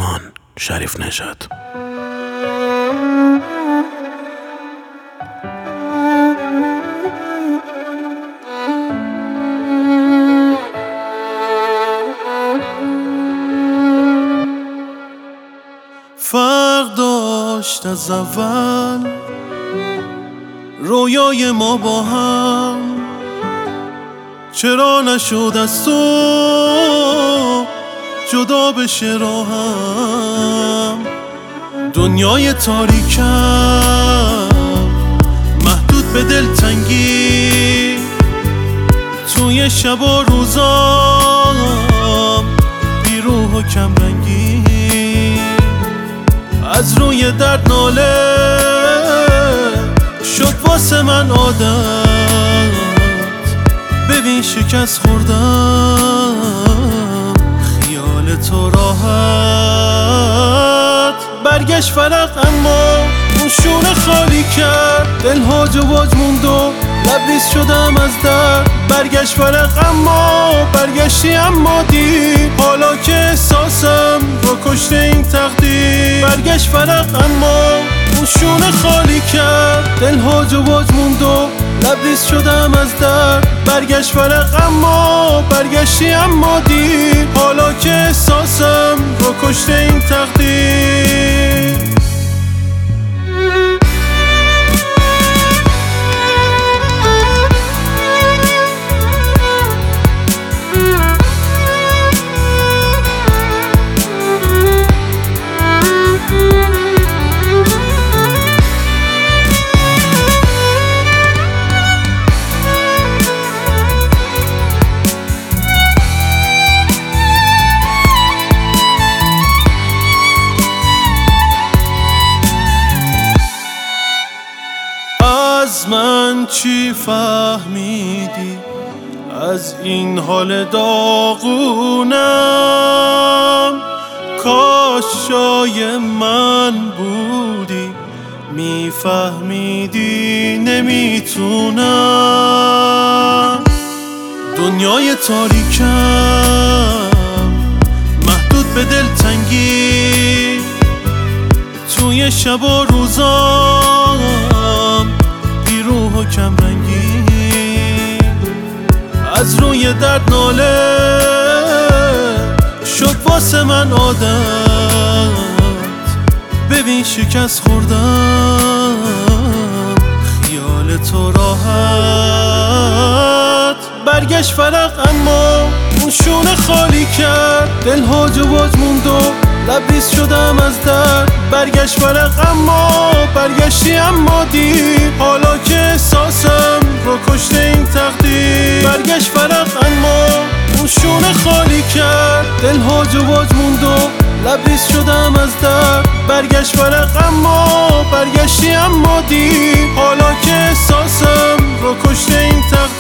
قهرمان شریف نژاد. فرق داشت از اول رویای ما با هم، چرا نشد از تو جدا بشه راهم؟ دنیای تاریکم محدود به دلتنگی، توی شب و روزام بی روح و کم رنگی، از روی درد ناله شد واسه من عادت. ببین شکست خوردم خیال تو راحت، برگشت فرق اما اون شونه خالی کرد، دل هاج و واج موند و لبریز شدم از درد. برگشت فرق اما برگشتی اما دیر، حالا که احساسم رو کشته این تقدیر. برگشت فرق اما اون شونه خالی کرد، دل هاج و واج موند و لبریز شدم از درد. برگشت فرق اما برگشتی اما دیر، حالا که احساسم رو کشته این تقدیر. از من چی فهمیدی از این حال داغونم؟ کاش جای من بودی میفهمیدی نمیتونم. دنیای تاریکم محدود به دلتنگی، توی شب و روزام روح و کم رنگی، از روی درد ناله شد واسه من عادت. ببین شکست خوردم خیال تو راحت، برگشت فرق اما اون شونه خالی کرد، دل هاج و واج موند و لبریز شدم از درد. برگشت فرق اما برگشتی اما دیر، حالا که احساسم رو کشته این تقدیر. برگشت فرق اما اون شونه خالی کرد، دل هاج و واج موند و لبریز شدم از درد. برگشت فرق اما برگشتی اما دیر، حالا که احساسم رو کشته این تقدیر.